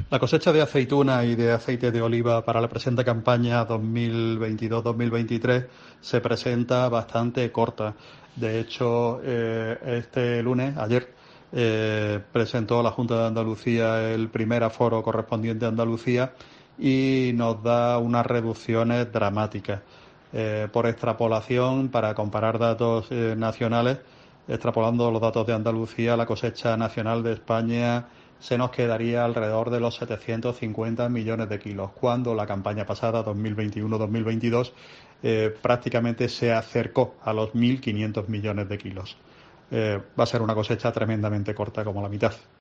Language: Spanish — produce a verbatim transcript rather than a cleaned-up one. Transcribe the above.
La cosecha de aceituna y de aceite de oliva para la presente campaña dos mil veintidós dos mil veintitrés se presenta bastante corta. De hecho, eh, este lunes, ayer, eh, presentó la Junta de Andalucía el primer aforo correspondiente a Andalucía y nos da unas reducciones dramáticas. Eh, por extrapolación, para comparar datos eh, nacionales, extrapolando los datos de Andalucía, la cosecha nacional de España se nos quedaría alrededor de los setecientos cincuenta millones de kilos, cuando la campaña pasada, dos mil veintiuno dos mil veintidós, eh, prácticamente se acercó a los mil quinientos millones de kilos. Eh, va a ser una cosecha tremendamente corta, como la mitad.